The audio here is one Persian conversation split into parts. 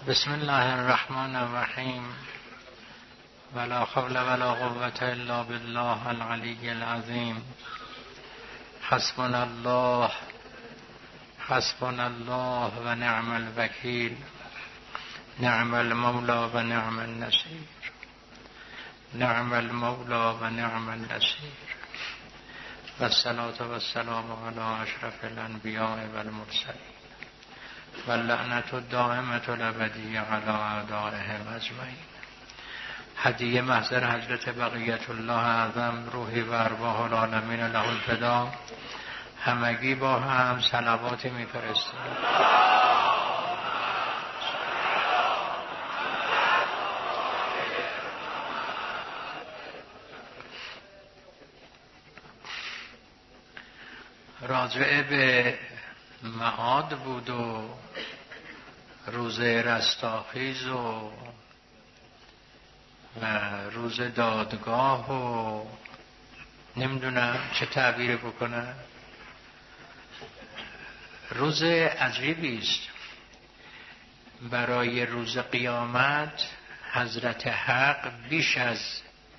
بسم الله الرحمن الرحیم ولا حول ولا قوة الا بالله العلی العظیم. حسبنا الله و نعم الوکیل، نعم المولا و نعم النصیر، نعم المولا و نعم النصیر. و الصلاة و السلام علی اشرف الانبیاء و المرسلین و اللعنة الدائمة الابدیة علی اعدائهم اجمعین. هدیه محضر حضرت بقیت الله اعظم، روحی و ارواح العالمین له الفدا. همگی با هم صلواتی می‌فرستیم. راجعه به معاد بود و روز رستاخیز و روز دادگاه و نمیدونم چه تعبیر بکنم. روز عجیبی است. برای روز قیامت حضرت حق بیش از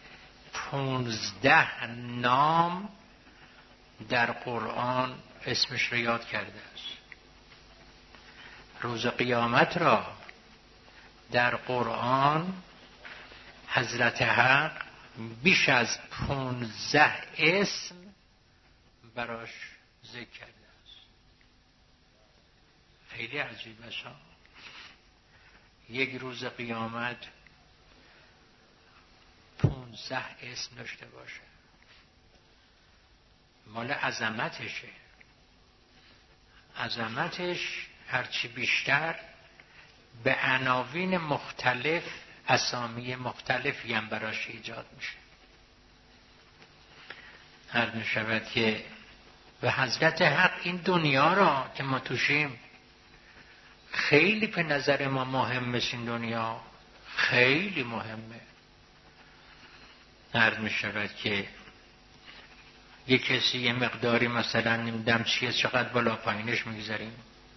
15 نام در قرآن اسمش را یاد کرده است. روز قیامت را در قرآن حضرت حق بیش از 15 اسم براش ذکر کرده است. خیلی عجیب است. یک روز قیامت 15 اسم داشته باشه. مال عظمتشه. عظمتش هرچی بیشتر به عناوین مختلف، اسامی مختلفی هم براش ایجاد میشه. هر میشود که به حضرت حق این دنیا را که ما توشیم خیلی به نظر ما مهمه. این دنیا خیلی مهمه. هر میشود که یک کسی یه مقداری مثلا نمیدم چیه چقدر بالا پایینش میگذاریم.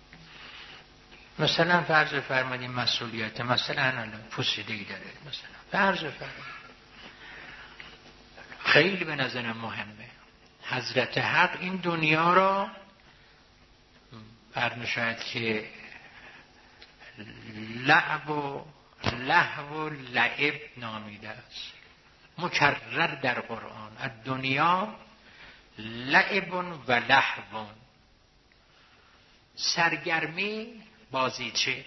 مثلا فرض فرمایید مسئولیت مثلا پوسیدگی داره، مثلا فرض فرمایید خیلی به نظرم مهمه. حضرت حق این دنیا را فرمشاید که لعب و لهو و لعب نامیده است. مکرر در قرآن الدنیا لعب و لهو. سرگرمی، بازیچه.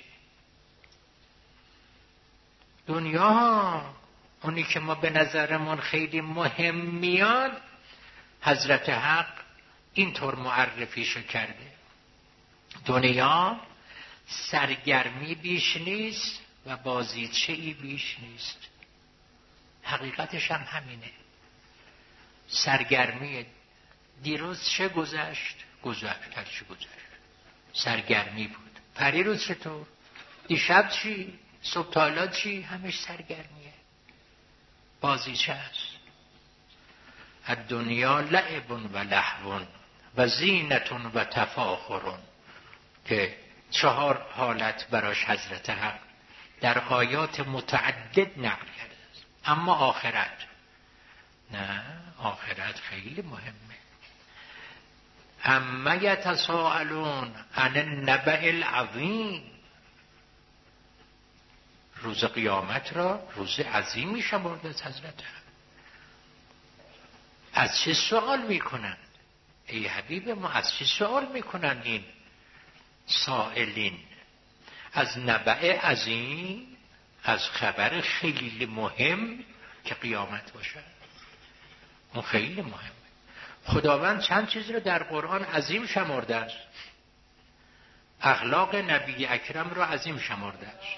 دنیا اونی که ما به نظرمون خیلی مهم میاد، حضرت حق اینطور معرفیشو کرده. دنیا سرگرمی بیش نیست و بازیچه ای بیش نیست. حقیقتش هم همینه. سرگرمی دیروز چه گذشت؟ هرچی گذشت سرگرمی بود. پریروز چطور؟ دیشب چی؟ صبح تا حالا چی؟ همش سرگرمیه، بازیچه است. الدنیا لعب و لهو و زینت و تفاخر، که 4 حالت براش حضرت حق در آیات متعدد نقل کرده است. اما آخرت نه، آخرت خیلی مهمه. اما یتساءلون عن النبأ العظیم. روز قیامت را روز عظیمی شمرده حضرت. از چه سوال میکنند ای حبیب ما؟ از چه سوال میکنند این سائلین؟ از نبأ عظیم، از خبر خیلی مهم که قیامت باشه. اون خیلی مهمه. خداوند چند چیز رو در قرآن عظیم شمرده است. اخلاق نبی اکرم رو عظیم شمرده است.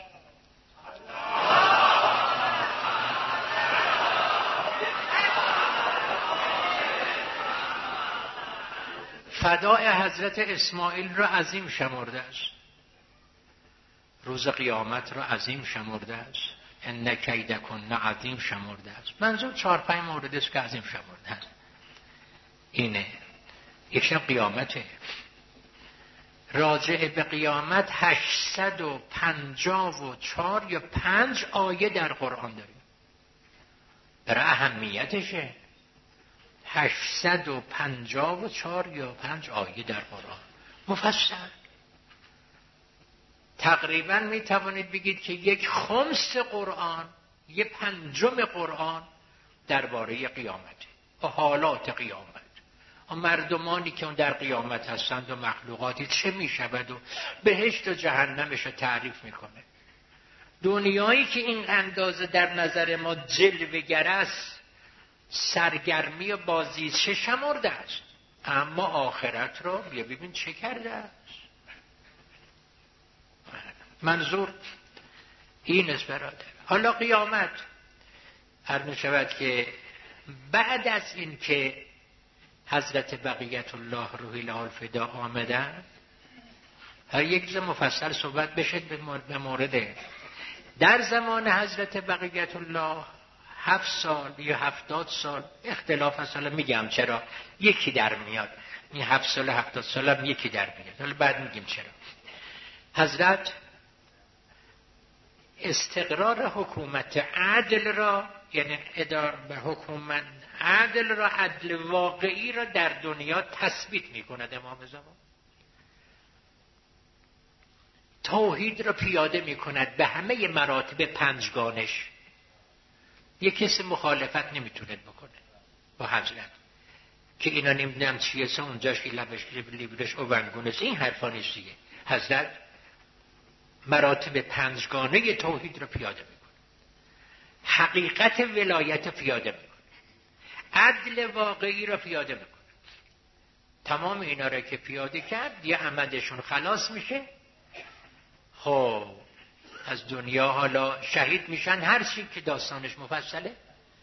فدای حضرت اسماعیل رو عظیم شمرده است. روز قیامت رو عظیم شمرده است. ان کیدکن عظیم شمرده است. منظور 4-5 مورد است که عظیم شمرده است. اینه. یکشم قیامته. راجع به قیامت 854 یا 5 آیه در قرآن داریم. برای اهمیتشه. 854 یا 5 آیه در قرآن مفصل. تقریبا می توانید بگید که 1/5 قرآن، 1/5 قرآن درباره قیامته و حالات قیامت و مردمانی که اون در قیامت هستند و مخلوقاتی چه می شود و بهشت و جهنمش رو تعریف میکنه. دنیایی که این اندازه در نظر ما جلوه‌گر است، سرگرمی و بازی چه شمرده است، اما آخرت رو بیا ببین چه کرده است. منظور این است برادر. حالا قیامت عرض شود که بعد از این که حضرت بقیت الله روح الفدا آمدن، هر یک مفصل صحبت بشه به مورد در زمان حضرت بقیت الله 7 سال یا 70 سال اختلاف هست. حالا میگم چرا یکی در میاد، این 7 سال 70 سال هم یکی در میاد، حالا بعد میگیم چرا. حضرت استقرار حکومت عدل را، یعنی اداره به حکومت عدل را، عدل واقعی را در دنیا تثبیت میکند. امام زمان توحید را پیاده میکند به همه مراتب پنجگانش. یک کسی مخالفت نمیتونه بکنه با حضرت که اینا نمیدونم چیه سه اونجاش که لبش لیبرش اوونگونه، این حرفا نیست دیگه. حضرت مراتب پنجگانه توحید را پیاده میکنه، حقیقت ولایت پیاده میکنه، عدل واقعی را پیاده میکنه. تمام اینا را که پیاده کرد یه عمدشون خلاص میشه. خب از دنیا حالا شهید میشن، هر چی که داستانش مفصله.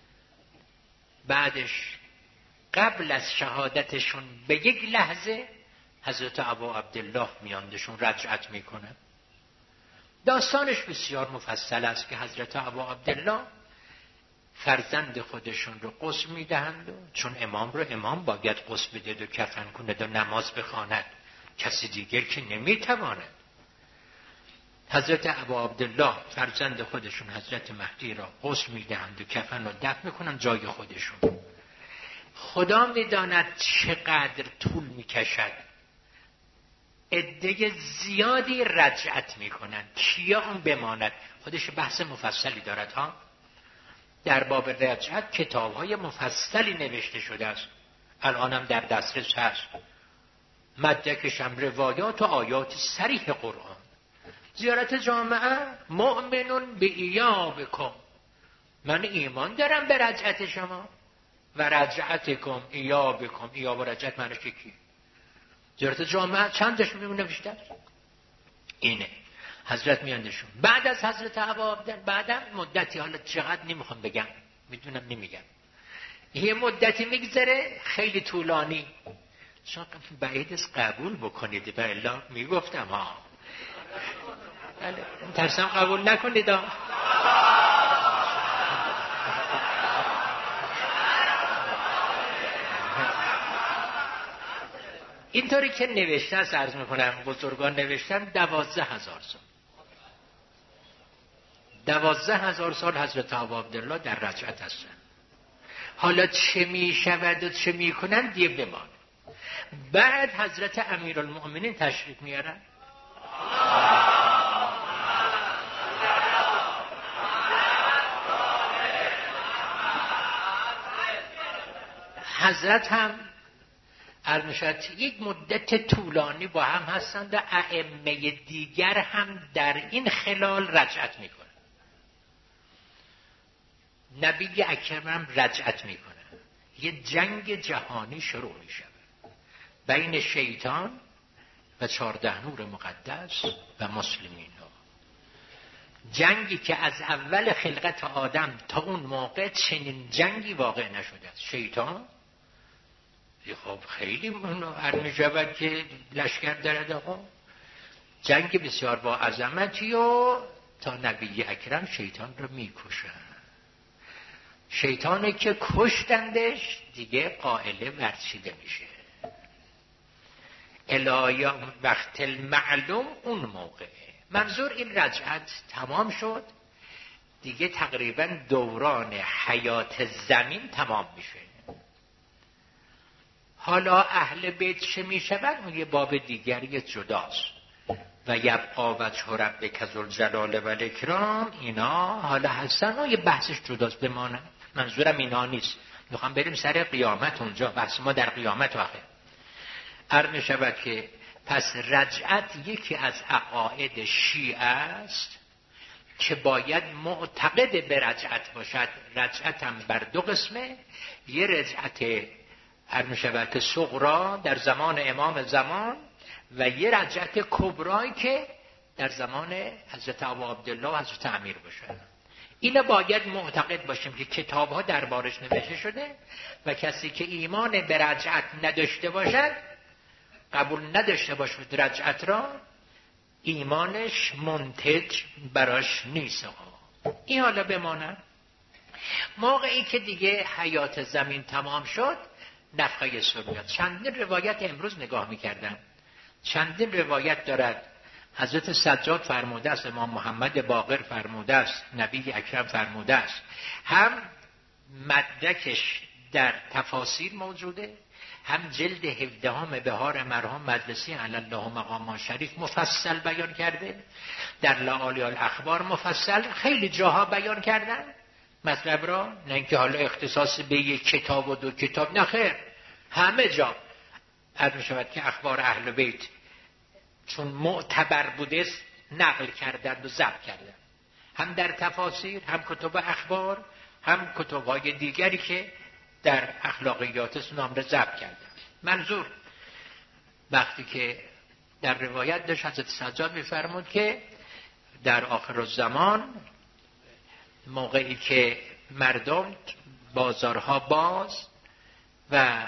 بعدش قبل از شهادتشون به یک لحظه حضرت ابا عبدالله میاندشون رجعت میکنه. داستانش بسیار مفصل است که حضرت ابا عبدالله فرزند خودشون رو غسل میدهند و چون امام رو امام باید غسل بده و کفن کند و نماز بخواند، کسی دیگر که نمیتواند. حضرت ابا عبدالله فرزند خودشون حضرت مهدی را غسل میدهند و کفن را دفن میکنند جای خودشون. خدا میداند چقدر طول میکشد. عده زیادی رجعت میکنند، کیا اون بماند. خودش بحث مفصلی دارد ها. در باب رجعت کتاب‌های مفصلی نوشته شده است، الانم در دسترس هست. مدرکش هم روایات و آیات صریح قرآن. زیارت جامعه مؤمنون به ایابکم، من ایمان دارم به رجعت شما و رجعتکم ایابکم. ایاب و رجعت معنیش چیه؟ زیارت جامعه چندش نوشته است؟ اینه. حضرت میاندشون بعد از حضرت ابا عبدالله بعدم مدتی، حالا چقدر نمیخوام بگم، میدونم نمیگم، یه مدتی میگذره خیلی طولانی. شما بعید است قبول بکنید، به الله میگفتم ها، ترسم قبول نکنید ها. اینطوری که نوشته است، عرض میکنم بزرگان نوشتن 12,000 سال 12,000 سال حضرت ابا عبدالله در رجعت هستن. حالا چه می شود و چه می کنند دیگه بمان. بعد حضرت امیرالمؤمنین تشریف میارن. حضرت هم ارمشد یک مدت طولانی با هم هستند و ائمه دیگر هم در این خلال رجعت میکنن. نبی اکرم رجعت میکنه. یه جنگ جهانی شروع میشه بین شیطان و 14 نور مقدس و مسلمین ها. جنگی که از اول خلقت آدم تا اون موقع چنین جنگی واقع نشده است. شیطان خب خیلی هر شود که لشکر دارد آقا، جنگ بسیار با عظمتی و تا نبی اکرم شیطان رو میکشن. شیطانی که کشتندش دیگه قائله ورچیده میشه. الی وقت المعلوم اون موقعه. منظور این رجعت تمام شد دیگه، تقریبا دوران حیات زمین تمام میشه. حالا اهل بیت چه میشود؟ اون یه باب دیگری جداست. و یبقا وجه ربک ذوالجلال و الاکرام، اینا حالا هستن و یه بحثش جداست بمانه. منظورم اینا نیست، میخوام بریم سر قیامت، اونجا بحث ما در قیامت واقع. عرض میشود که پس رجعت یکی از عقاید شیعه است که باید معتقد به رجعت باشد. رجعت هم بر دو قسمه، یه رجعت عرض میشود که صغرا در زمان امام زمان و یه رجعت کبرایی که در زمان حضرت ابو عبدالله و حضرت امیر باشه. اینا باید معتقد باشیم که کتاب ها دربارش نوشته شده و کسی که ایمان به رجعت نداشته باشد، قبول نداشته باشد رجعت را، ایمانش منتج براش نیست. این حالا بمانه. موقعی که دیگه حیات زمین تمام شد نفخه صور میاد. چندین روایت امروز نگاه میکردم، چندین روایت دارد. حضرت سجاد فرموده است، امام محمد باقر فرموده است، نبی اکرم فرموده است. هم مدرکش در تفاسیر موجوده، هم جلد 17 بهار مرحوم مجلسی علی الله مقام شریف مفصل بیان کرده، در لآلی الاخبار مفصل خیلی جاها بیان کردن مطلب را. نه اینکه حالا اختصاص به یک کتاب و دو کتاب، نه خیر، همه جا عرض می شود که اخبار اهل بیت چون معتبر بوده نقل کردند و ضبط کردند، هم در تفاسیر، هم کتب اخبار، هم کتب‌های دیگری که در اخلاقیات نام را ضبط کردند. منظور وقتی که در روایت داشت حضرت سجاد می‌فرمود که در آخر الزمان، موقعی که مردم بازارها باز و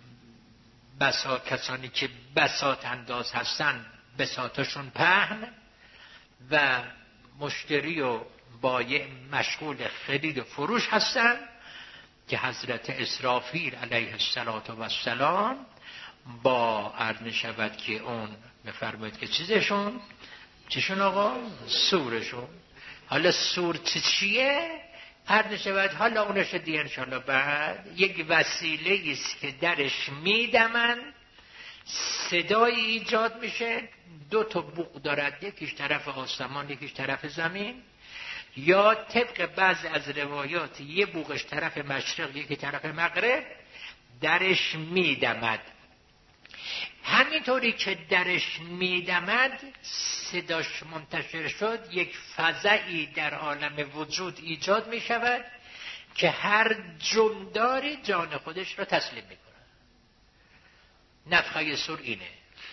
بساط کسانی که بساط انداز هستن بساطشون پهن و مشتری و بایع مشغول خرید و فروش هستن، که حضرت اسرافیل علیه السلام با عرض شود که اون بفرمایید که چیشون آقا؟ سورشون. حالا سور چیه؟ عرض شود حالا اونش دیگه انشاءالله بعد یک وسیله است که درش میدمن، صدایی ایجاد میشه، 2 تا بوق دارد، یکیش طرف آسمان یکیش طرف زمین، یا طبق بعض از روایات یه بوقش طرف مشرق یکی طرف مغرب، درش میدمد. همینطوری که درش میدمد صداش منتشر شد، یک فزعی در عالم وجود ایجاد میشود که هر جمداری جان خودش را تسلیم میکنه. نفخه صور اینه.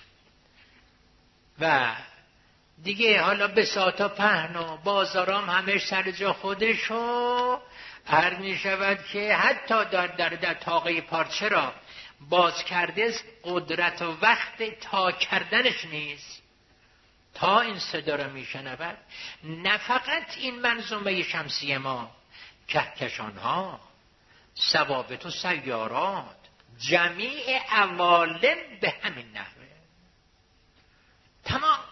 و دیگه حالا بساطا پهن و بازارام همش سر جا خودشو هر میشود که حتی در تاقه پارچه را باز کرده قدرت و وقت تا کردنش نیست تا این صدا را میشنود. نه فقط این منظومه شمسی ما، کهکشان ها، ثوابت و سیارات، جمیع عوالم به همین نحوه تمام.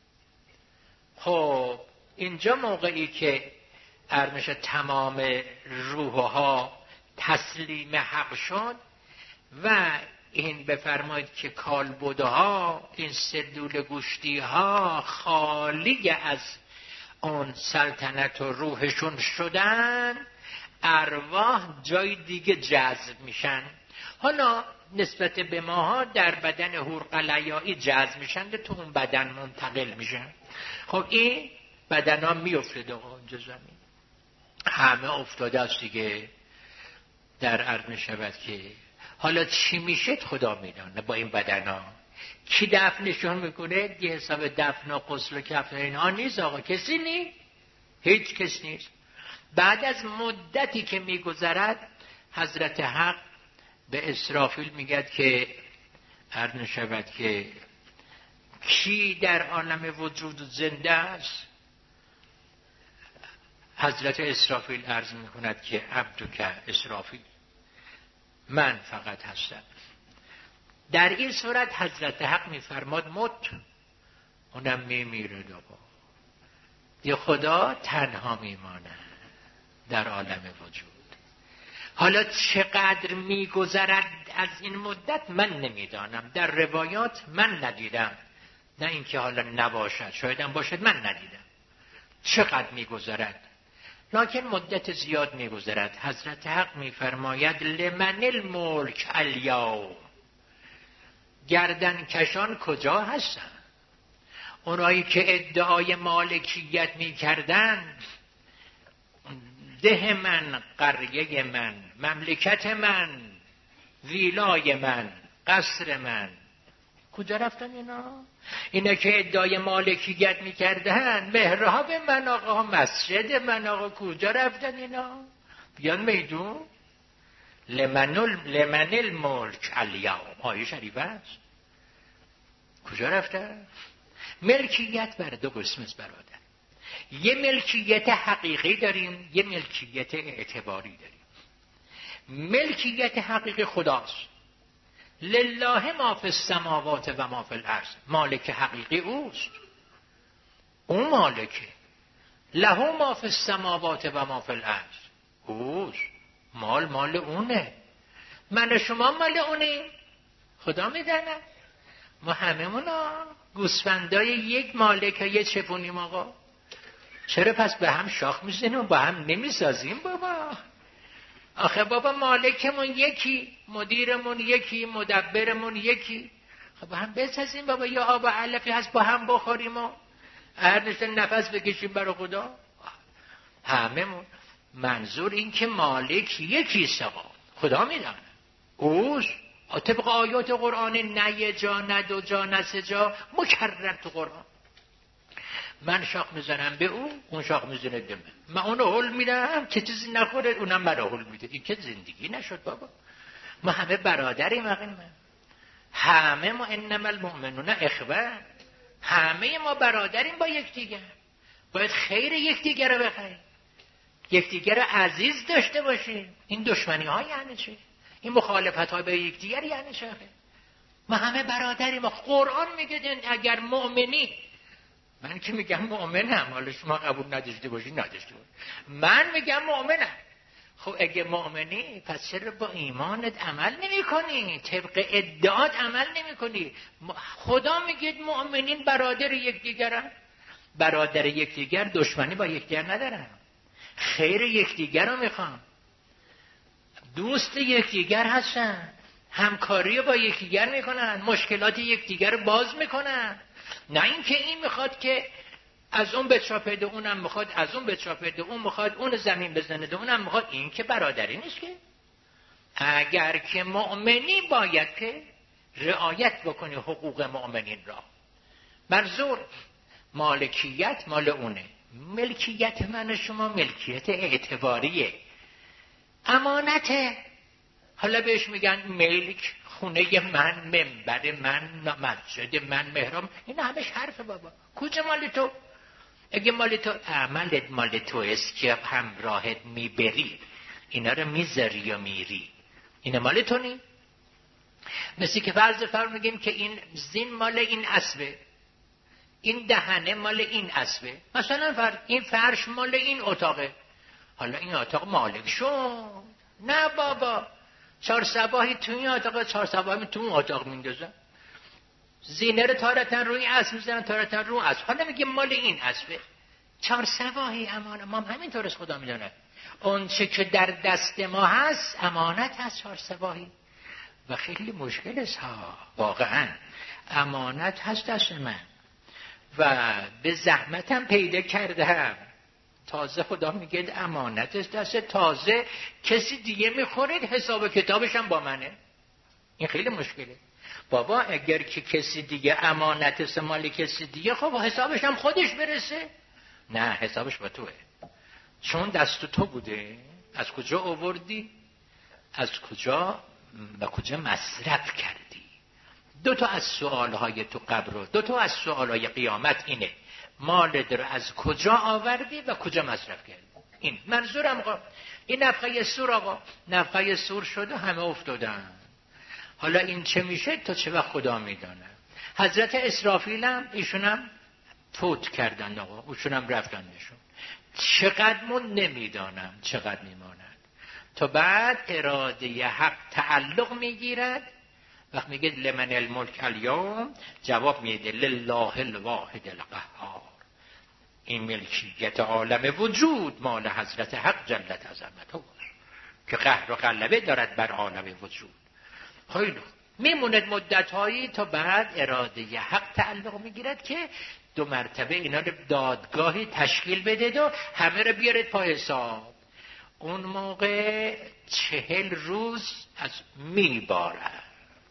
خب اینجا موقعی که ارمش تمام روحها تسلیم حق شد و این بفرمایید که کالبدها، این سلول گوشتی ها خالی از اون سلطنت و روحشون شدن، ارواح جای دیگه جذب میشن. حالا نسبت به ماها در بدن حور قلیایی جذب میشن، تو اون بدن منتقل میشن. خب این بدن ها میافتاده اونجا زمین، همه افتاده است دیگه. در عرض میشود که حالا چی میشه خدا میدونه با این بدن ها. کی دفنشون میکنه؟ یه حساب دفن و غسل و کفن اینها نیست آقا، کسی نیست، هیچ کس نیست. بعد از مدتی که میگذرد حضرت حق به اسرافیل میگه که عرض میشود که کی در عالم وجود زنده است؟ حضرت اسرافیل عرض میکند که عبدک اسرافیل، من فقط هستم. در این صورت حضرت حق میفرماد مت، اونم میمیره دوباره. یه خدا تنها میمانه در عالم وجود. حالا چقدر میگذرد از این مدت من نمیدانم، در روایات من ندیدم، نه اینکه حالا نباشد، شاید هم باشد، من ندیدم چقدر میگذرد، لکن مدت زیاد میگذرد. حضرت حق میفرماید لمن الملک الیوم، گردن کشان کجا هستن؟ اونایی که ادعای مالکیت میکردن، ده من، قریه من، مملکت من، ویلای من، قصر من، کجا رفتن اینا که ادعای مالکیت میکردن؟ محراب من آقا، مسجد من آقا، کجا رفتن اینا؟ بیان میدون. لمن الملک الیوم، آیه شریفه است. کجا رفتن؟ ملکیت بر دو قسم است برادر. یه ملکیت حقیقی داریم، یه ملکیت اعتباری داریم. ملکیت حقیقی خداست. لله ما فی السماوات و ما فی الارض، مالک حقیقی اوست، اون مالکه. له ما فی السماوات و ما فی الارض، اوست، مال اونه. من و شما مال اونه، خدا میدانه. ما هممونا گوسفندای یک مالک یه چپونیم آقا. چرا پس به هم شاخ میزنیم و با هم نمیسازیم بابا؟ آخه بابا مالکمون یکی، مدیرمون یکی، مدبرمون یکی، خب با هم بسازیم بابا. یا آب علفی هست با هم بخوریم و هر نشته نفس بکشیم برای خدا هممون. منظور این که مالک یکی سقا، خدا میدانه اوست. طبق آیات قرآن، نه یه جا، نه دو جا، نه سه جا، مکرر تو قرآن. من شاخ میزنم به اون شاخ میزنه به من اونو حل میدم که چیزی نخوره، اونم مرا حل میده. این که زندگی نشد بابا. ما همه برادریم همه ما انما المؤمنون اخوه، همه ما برادریم با یکدیگر. باید خیر یکدیگر رو بخوایم، یکدیگر رو عزیز داشته باشیم. این دشمنی ها یعنی چه؟ این مخالفت ها به یکدیگر یعنی چه؟ ما همه برادریم. قرآن میگه اگر مؤمنی، من که میگم مؤمنم، حالا شما قبول نداشته باشی نداشته باشی، من میگم مؤمنم. خب اگه مؤمنی پس چرا با ایمانت عمل نمی کنی؟ طبق ادعات عمل نمی کنی؟ خدا میگه مؤمنین برادر یکدیگرن. برادر یکدیگر دشمنی با یکدیگر ندارن، خیر یکدیگر رو میخوان، دوست یکدیگر هستن، همکاری با یکدیگر میکنن، مشکلات یکدیگر رو باز میکنن. نه اینکه این میخواد که از اون بچاپده، اونم میخواد از اون بچاپده، اون میخواد اون زمین بزنه، اونم میخواد. این که برادری نیست که. اگر که مؤمنی باید که رعایت بکنی حقوق مؤمنین را. منظور مالکیت مال اونه، ملکیت من و شما ملکیت اعتباریه، امانته. حالا بهش میگن ملک، خونه من، منبر من، مسجد من، محراب. این همش حرف بابا. کجا مال تو؟ اگه مال تو، عملت مال تو است که همراهت میبری، اینا رو میذاری و میری، این مال تو نی؟ مثل که فرض میگیم که این زین مال این اسبه، این دهنه مال این اسبه. مثلا این فرش مال این اتاقه، حالا این اتاق مالک شد. نه بابا، 4 صباحی تو این اتاق، 4 صباحی تو اون اتاق میندازن، زینه رو تارتن روی اسب میزنن، تارتن روی اسب. حالا میگه مال این اسبه، 4 صباحی امانت. ما همینطور از خدا میدونه اون چه که در دست ما هست امانت هست 4 صباحی. و خیلی مشکل است ها، واقعا امانت هست دست من و به زحمتم پیدا کردم. تازه خدا میگه امانت است دست، تازه کسی دیگه میخورید حساب کتابش هم با منه. این خیلی مشکله بابا. اگر که کسی دیگه امانت است مال کسی دیگه، خب حسابش هم خودش برسه. نه، حسابش با توه، چون دست تو بوده. از کجا آوردی؟ از کجا و کجا مصرف کردی؟ 2 تا از سوالهای تو قبر و 2 تا از سوالهای قیامت اینه: مالت رو از کجا آوردی و کجا مصرف کردی. این منظورم آقا. این نفخه سور آقا، نفخه سور شده، همه افتادن. حالا این چه میشه تا چه وقت خدا میدانه. حضرت اسرافیل هم ایشون هم فوت کردن آقا، ایشون هم رفتن نشون. چقدر من نمیدانم چقدر میماند تا بعد اراده حق تعلق میگیرد. وقت میگه لمن الملک الیوم، جواب میده لله الواحد القهار. این ملکیت عالم وجود مال حضرت حق جلت عظمته که قهر و غلبه دارد بر عالم وجود. خیلی میموند مدت‌هایی تا بعد اراده حق تعلق میگیرد که 2 مرتبه اینا رو دادگاهی تشکیل بده و همه رو بیارید پای حساب. اون موقع 40 روز از میبارد.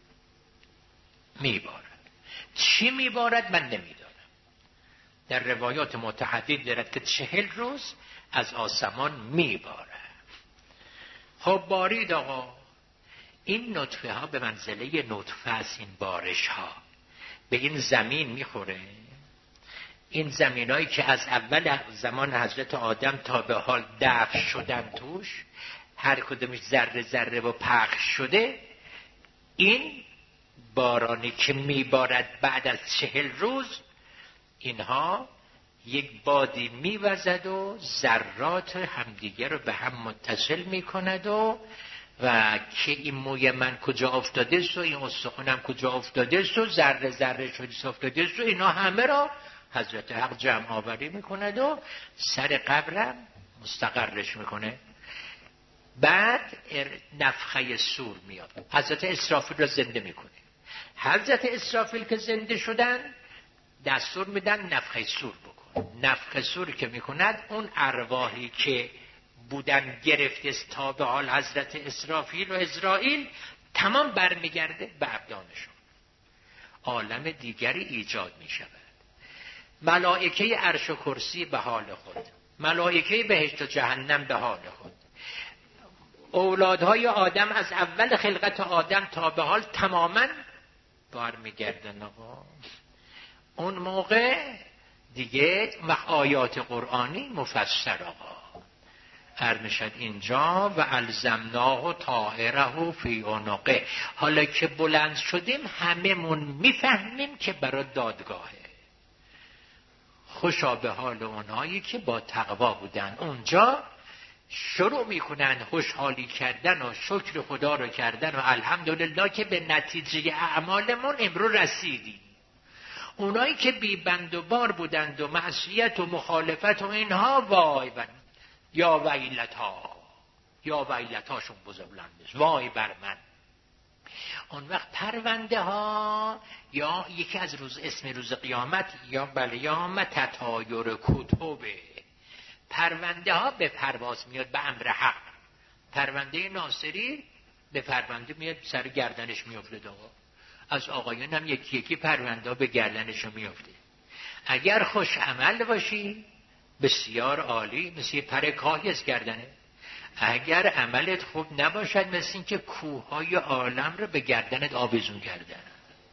چی میبارد من نمیدانم. در روایات متعدد دارد که 40 روز از آسمان میبارد. خب بارید آقا. این نطفه ها به منزله نطفه است. این بارش ها به این زمین میخوره. این زمین هایی که از اول زمان حضرت آدم تا به حال دفن شدن توش، هر کدومش ذره ذره و پخش شده، این بارانی که میبارد بعد از 40 روز اینها یک بادی میوزد و ذرات همدیگه رو به هم متصل میکند و که این موی من کجا افتاده است و این استخونم کجا افتاده است و ذره ذره شده افتاده است و اینا همه را حضرت حق جمع آوری میکند و سر قبرم مستقرش میکنه. بعد نفخه صور میاد، حضرت اسرافیل را زنده میکنه. حضرت اسرافیل که زنده شدن دستور میدن نفخه صور بکن. نفخه صور که میکند اون ارواحی که بودن گرفته تا به حال حضرت اسرافیل و عزرائیل تمام برمیگرده به ابدانشون. عالم دیگری ایجاد میشود. ملائکه عرش و کرسی به حال خود، ملائکه بهشت و جهنم به حال خود، اولادهای آدم از اول خلقت آدم تا به حال تماما برمیگردن آقا. اون موقع دیگه آیات قرآنی مفسر آقا ارمشد اینجا و الزمناه طائره فی عنقه. حالا که بلند شدیم هممون میفهمیم که برای دادگاهه. خوشا به حال اونایی که با تقوا بودن اونجا شروع میکنن خوشحالی کردن و شکر خدا رو کردن و الحمدلله که به نتیجه اعمالمون امرو رسیدیم. اونایی که بی بند و بار بودند و معصیت و مخالفت و اینها وای یا ویلتاشون بزرگلندش وای بر من. اون وقت پرونده ها یا یکی از اسم روز قیامت یا تطایر کتبه، پرونده ها به پرواز میاد به امر حق. پرونده ناصری به پرونده میاد سر گردنش میفته آقا. از آقایون هم یکی یکی پرونده به گردنش میفته. اگر خوش عمل باشی بسیار عالی، مثل پر کاهی از گردنه. اگر عملت خوب نباشد مثل این که کوههای عالم رو به گردنت آویزون کردن.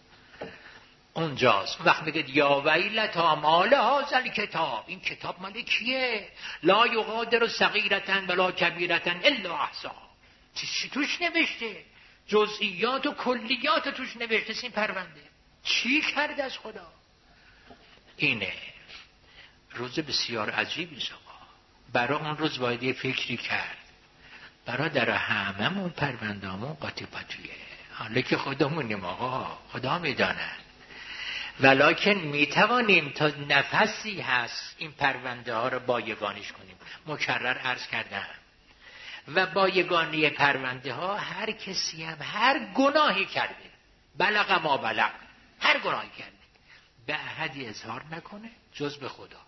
اونجاست وقت میگه یا ویلتا مال هذا کتاب، این کتاب مال کیه؟ لا یغادر صغیرة ولا کبیرة الا احصاها. چی توش نوشته؟ جزئیات و کلیات توش نوشته. این پرونده چی کرد از خدا؟ اینه روز بسیار عجیبی آقا. برای اون روز باید فکری کرد. برادر هممون پرونده‌مون قاطی پاتیه. حالا که خودمونیم آقا، خدا میداند. ولکن میتوانیم تا نفسی هست این پرونده ها رو بایگانیش کنیم. مکرر عرض کردم. و بایگانی پرونده ها هر کسی هم هر گناهی کرده، بلغ ما بلغ، هر گناهی کرده به احدی اظهار نکنه جز به خدا.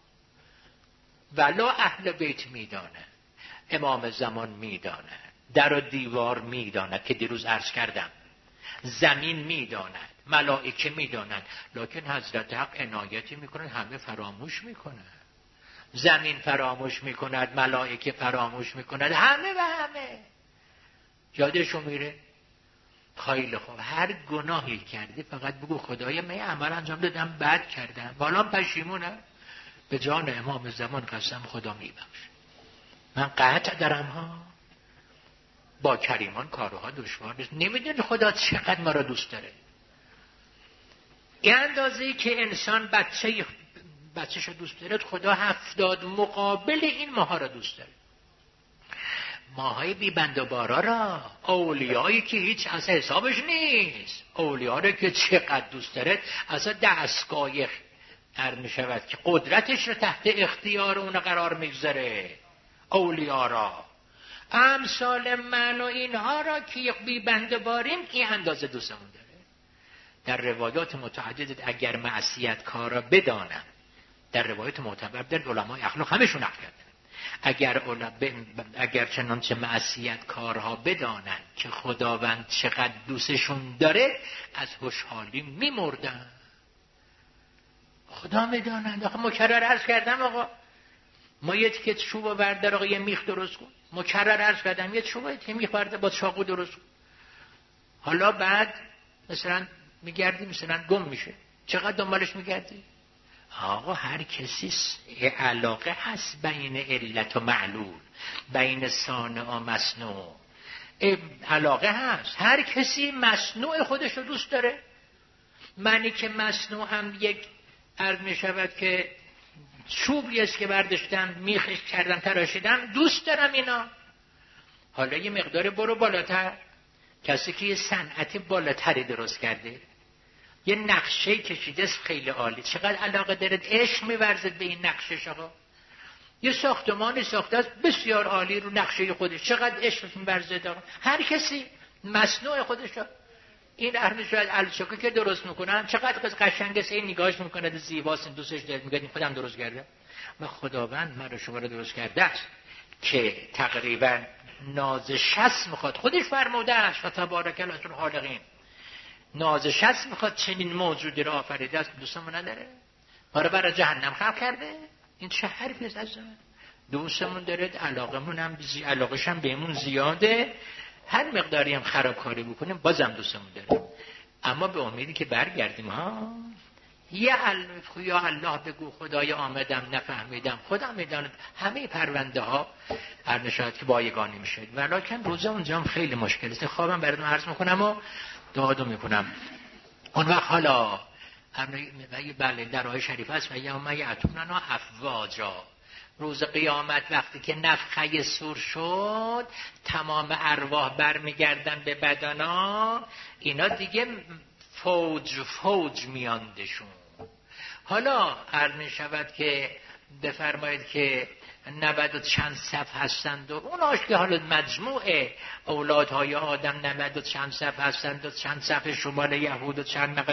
ولا اهل بیت میدانه، امام زمان میدانه، در و دیوار میداند که دیروز عرض کردم، زمین میداند، ملائکه میدانند. لکن حضرت حق عنایتی میکنند همه فراموش میکنند. زمین فراموش میکند، ملائکه فراموش میکند، همه و همه یادشون میره. خیلی خوب، هر گناهی کردی فقط بگو خدای من عمل انجام دادم بد کردم والا پشیمونم، به جان امام زمان قسم خدا میبخش. من قطع دارم ها. با کریمان کارها دشوار نیست. نمیدونی خدا چقدر ما را دوست داره. این اندازه‌ای که انسان بچه‌ش رو دوست داره، خدا 70 مقابل این ماها را دوست داره. ماهای بی بند و بارا را، اولیایی که هیچ از حسابش نیست، اولیا را که چقدر دوست داره، اصلا دستگاه می شود که قدرتش رو تحت اختیار اون قرار میگذاره. اولیا را، امثال من و اینها را که بی بند و باریم، این اندازه دوستمون داره. در روایات متعدد اگر معصیت کارا بدانن، در روایات معتبر در علمای اخلاق همشون نقل کردن، اگر چنانچه معصیت کارها بدانن که خداوند چقدر دوستشون داره، از خوشحالی میمردن. خدا میدانند. آخه مکرر عرض کردم آقا، ما یه تیکه چوب بردار آقا، یه میخ درست کن. مکرر عرض کردم یه چوب، یه میخ بردار با چاقو درست کن. حالا بعد مثلا میگردی مثلا گم میشه، چقدر دنبالش میگردی؟ آقا هر کسی علاقه هست بین علت و معلول، بین صانع و مصنوع علاقه هست. هر کسی مصنوع خودش رو دوست داره. منی که مصنوع هم یک عرض می شود که چوبی است که برداشتم میخش کردم تراشیدم، دوست دارم اینا. حالا یه مقدار برو بالاتر، کسی که یه صنعت بالاتری درست کرده، یه نقشه کشیده است خیلی عالی، چقدر علاقه دارد، عشق می‌ورزد به این نقشش. آقا یه ساختمانی ساخته است بسیار عالی رو نقشه خودش، چقدر عشق می‌ورزد. آقا هر کسی مصنوع خودش رو. این ارمی شاید الچوکو که درست میکنن چقدر قشنگه، این نگاهش میکنه زیباست، دوستش داره، میگه خودم درست کرده. و خداوند من رو شما رو درست کرده است که تقریبا نازش هست میخواد، خودش فرموده است و تبارک الله احسن الخالقین، نازش هست میخواد چنین موجودی رو آفریده است. دوستمون نداره، ما رو برای جهنم خلق کرده. این چه حرفی است عزیزم؟ دوستمون داره، علاقمون هم علاقش هم بهمون زیاده، هر مقداری هم خرابکاری بکنیم بازم دوستمون داره، اما به امیدی که برگردیم. ها یا الله بگو خدای آمدم نفهمیدم، خدا میداند همه پرونده ها هر نشاید که بایگانی میشه. ولیکن روزه اونجا هم خیلی مشکل است. خوابم براتون عرض میکنم و دعا میکنم. اون وقت حالا بله در آیه شریف است و یوم یأتوننا افواجا، روز قیامت وقتی که نفخه صور شد، تمام ارواح برمیگردن به بدنا، اینا دیگه فوج میاندشون. حالا عرض می شود که بفرمایید که 90 و چند صف هستند و اوناش که حالا مجموع اولادهای آدم 90 و چند صف هستند و چند صف شمال یهود و چند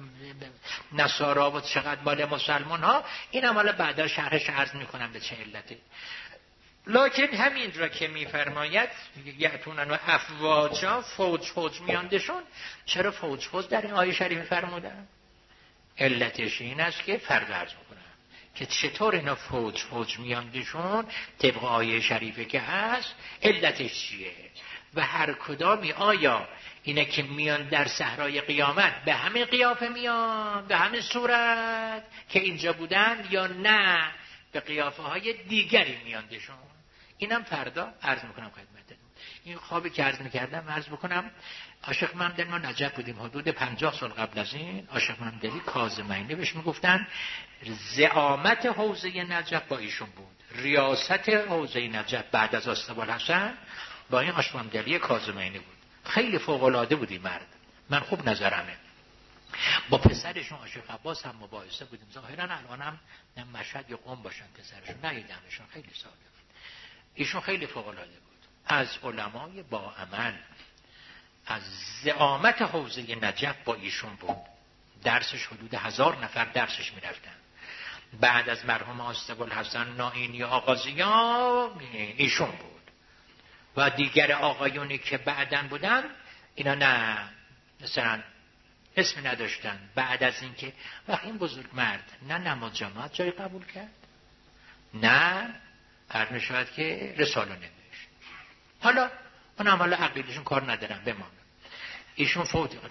نصارا و چقدر مال مسلمان ها، این هم حالا بعدا شرحش عرض میکنم به چه علته. لکن همین را که میفرماید یأتونن و افواجا، فوج میاندشون. چرا فوج در این آیه شریف فرمودن؟ علتش این است که فرق عرض میکنم که چطور اینا فوج میاندشون طبق آیه شریفه که هست، علتش چیه و هر کدامی آیا اینه که میان در صحرای قیامت به همین قیافه میان، به همین صورت که اینجا بودن، یا نه به قیافه های دیگری میاندشون؟ اینم فردا عرض میکنم خدمتتون. این خوابی که عرض میکردم عرض بکنم. عاشق ممدلی ما نجف بودیم، حدود 50 سال قبل از این عاشق ممدلی کاظمینی بهش میگفتن. زعامت حوزه نجف با ایشون بود، ریاست حوزه نجف بعد از اسطوالحسن با این عاشق ممدلی کاظمینی بود. خیلی فوق العاده بودی مرد، من خوب نظرمه. با پسرشون عاشق عباس هم مباحثه بودیم. ظاهرا الان هم مشهد یا قم باشن پسرشون، ندیدمشون، خیلی ساله. ایشون خیلی فوق العاده بود، از علمای با عمل، از زعامت حوزه نجف با ایشون بود. درسش حدود 1000 نفر درسش میرفتن. بعد از مرحوم اسطوالحسن نائینی آغازیان ایشون بود و دیگر آقایونی که بعدن بودن اینا نه مثلا اسم نداشتن. بعد از اینکه وقت این بزرگ مرد نه نماز جماعت جای قبول کرد، نه هر شاید که رساله نوشت. حالا اونم حالا عقیدشون کار ندارم بمانم. ایشون فوت کردن،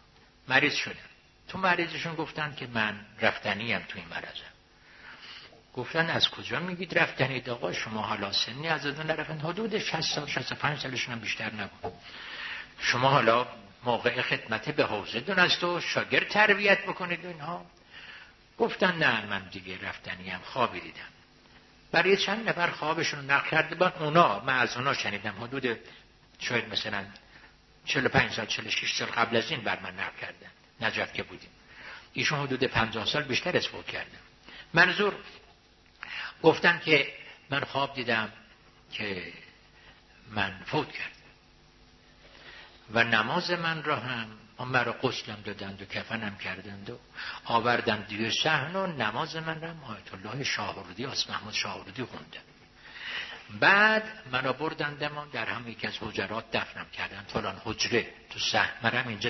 مریض شدن. تو مریضشون گفتن که من رفتنیم تو این مرضم. گفتن از کجا میگید رفتنید آقا؟ شما حالا سنی از اون نرفتن، حدود 60 سال 65 سالشون هم بیشتر نبود. شما حالا موقع خدمت به حوزتون است و شاگرد تربیت بکنید و اینها. گفتن نه من دیگه رفتنیم، خوابی دیدم. برای چند نفر خوابشون نقل کرده بود. من از اونا شنیدم، حدود شاید مثلا 45 سال 46 سال قبل از این بر من نقل کردن. نجف که بودیم ایشون حدود 50 سال بیشتر از فوت کردن. منظور گفتن که من خواب دیدم که من فوت کردم و نماز من را هم مرا غسلم دادند و کفنم کردند و آوردند دیگه صحن و نماز من را هم آیت الله شاهرودی آس محمود شاهرودی خوندن. بعد منو بردند و در هم یکی از حجرات دفنم کردند، فلان حجره تو صحن، منم اینجا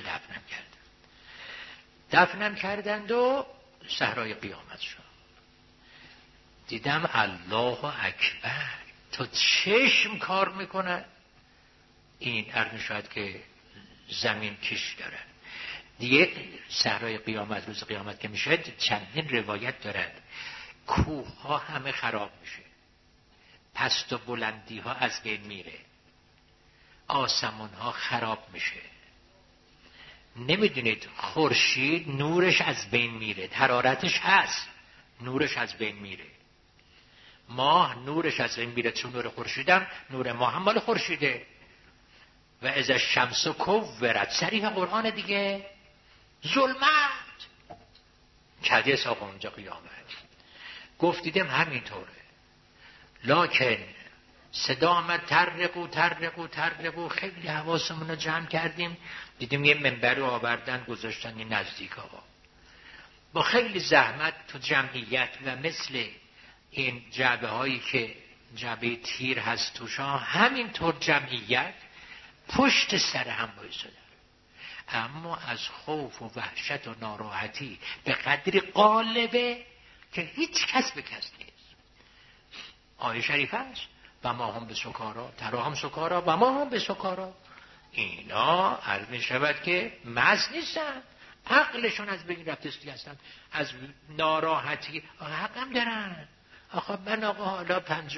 دفنم کردند و صحرای قیامت شد. دیدم الله اکبر، تو چشم کار میکنه این عرض شاید که زمین کش داره دیگه. صحرای قیامت، روز قیامت که میشه چندین روایت دارد، کوه ها همه خراب میشه، پست و بلندی ها از بین میره، آسمون ها خراب میشه. نمیدونید خورشید نورش از بین میره، حرارتش هست، نورش از بین میره. ماه نورش از بین میره، چون نور خورشیدم، نور ماه هم مال خورشیده. و از الشمس کورت، صریح قرآن دیگه. ظلمت کدیس آقا اونجا قیامت. گفتیدم همینطوره، لکن صدا آمد ترقو. خیلی حواسمون رو جمع کردیم، دیدیم یه منبر رو آوردن گذاشتن این نزدیک آقا. با خیلی زحمت تو جمعیت و مثل این جعبه هایی که جعبه تیر هست توشا، همینطور جمعیت پشت سر هم بایستدن، اما از خوف و وحشت و ناراحتی به قدری غالبه که هیچ کس به کس نیست. آیه شریف هست و ما هم به سکارا ترا هم سکارا و ما هم به سکارا. اینا عرض می شود که مست نیستن، عقلشون از بین رفتستی هستن، از ناراحتی حق هم دارن. آقا من آقا حالا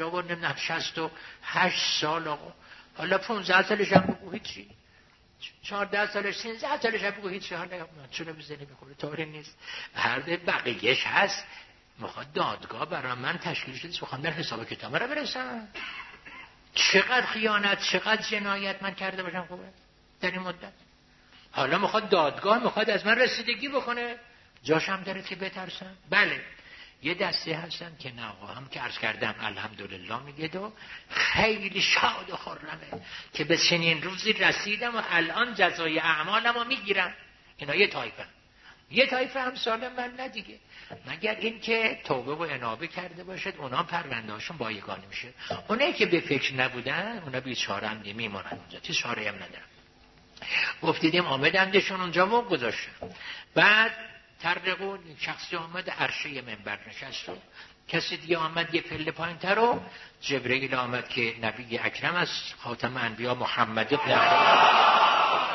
68 سال آقا، حالا 15 سالش هم بگو هیچی، 14 سالش 13 سالش هم بگو هیچی، حالا چونه بزنی بخوره طوری نیست. هر بقیهش هست. میخواد دادگاه برای من تشکیل شده، میخوام در حساب کتاب را برسم. چقدر خیانت، چقدر جنایت من کرده باشم خوبه در این مدت. حالا میخواد دادگاه میخواد از من رسیدگی بکنه، جاشم داره که بترسم. بله یه دسته هستن که نه آقا، هم که عرض کردم الحمدلله میگه و خیلی شاد و خرمه که به چنین روزی رسیدم و الان جزای اعمالم رو میگیرم. اینا یه طایفه هم سالم من نه دیگه، مگر این که توبه و انابه کرده باشد، اونا پرونده هاشون بایگانی میشه. اونایی که به فکر نبودن اونا بیچاره هم میمونن اونجا، چه چاره هم ندارن. گفتیدیم آمدندشون اونجا و گذاشتن. بعد ترقون شخصی آمد عرشه منبر نشست و کسی دیگه آمد یه پله پایین تر و جبرئیل آمد که نبی اکرم است، خاتم انبیا محمد ابن عبدالله.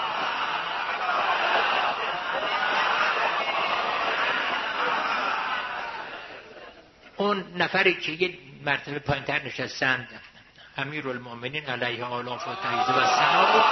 اون نفری که یه مرتبه پایین تر نشستند، امیرالمؤمنین علیه آلاف و تعییض و سنا،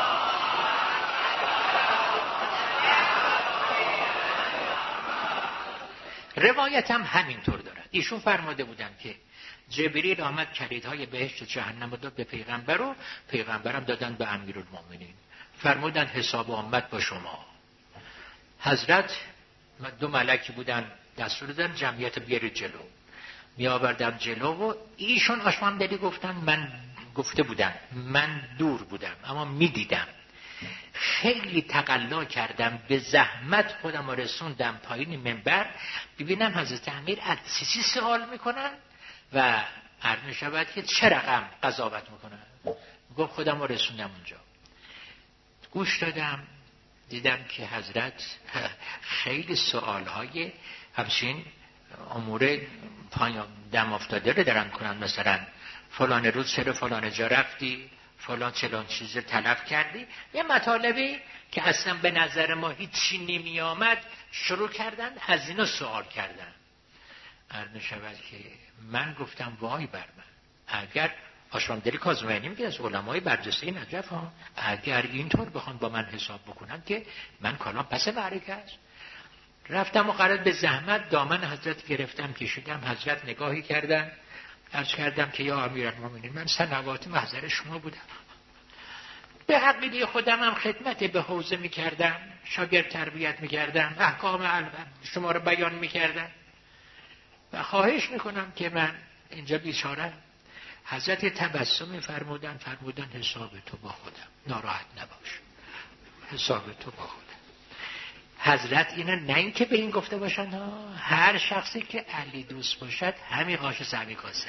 روایت هم همینطور دارد. ایشون فرموده بودن که جبریل آمد کلیدهای بهشت و جهنم رو داد به پیغمبر و پیغمبرم دادن به امیرالمؤمنین. فرمودن حساب آمد با شما. حضرت 2 ملکی بودن، دستور دادن جمعیت بیارید جلو. می آوردم جلو و ایشون آشماندلی گفته بودن من دور بودم اما می دیدم. خیلی تقلا کردم، به زحمت خودم رسوندم پایین منبر ببینم حضرت امیر از چیزی سوال میکنن و عرض می شود که چه رقم قضاوت میکنن. گفت خودم رسوندم اونجا، گوش دادم، دیدم که حضرت خیلی سوالهای همچین امور دم افتاده رو دارن کنن، مثلا فلان روز چرا فلان جا رفتی، فلان چلان چیز تلف کردی، یه مطالبی که اصلا به نظر ما هیچی نمی آمد شروع کردن از اینا سوال کردن. عرض شود که من گفتم وای بر من، اگر آشامدلی کاظمی میگه از علمای برجسته نجف ها، اگر اینطور بخوان با من حساب بکنن که من کلام پس معرکه است. رفتم و قرار به زحمت دامن حضرت گرفتم کشیدم. حضرت نگاهی کردن، عرض کردم که یا امیرالمومنین من سنوات محضر شما بودم، به عقیده خودم هم خدمت به حوزه میکردم، شاگرد تربیت میکردم، احکام علم شما رو بیان میکردم و خواهش میکنم که من اینجا بیچاره. حضرت تبسم فرمودن حساب تو با خودم، ناراحت نباش، حساب تو با خودم. حضرت اینا نه این که به این گفته باشن هر شخصی که علی دوست باشد همین قاش سمی کاسه،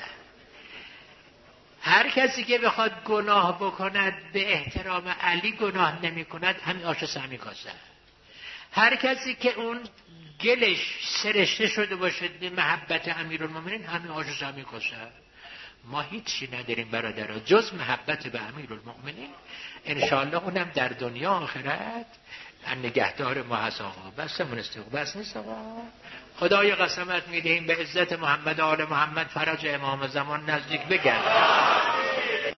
هر کسی که بخواد گناه بکند به احترام علی گناه نمی کند همین آش سمی کاسه. هر کسی که اون گلش سرشته شده باشد به محبت امیرالمومنین همین آش سمی کاسه. ما هیچی نداریم برادرها جز محبت به امیرالمومنین. انشاءالله اونم در دنیا آخرت نگهدار ما هست. آقا بس منستق بس نیست آقا. خدای قسمت میدهیم به عزت محمد آل محمد فرج امام زمان نزدیک بگرد.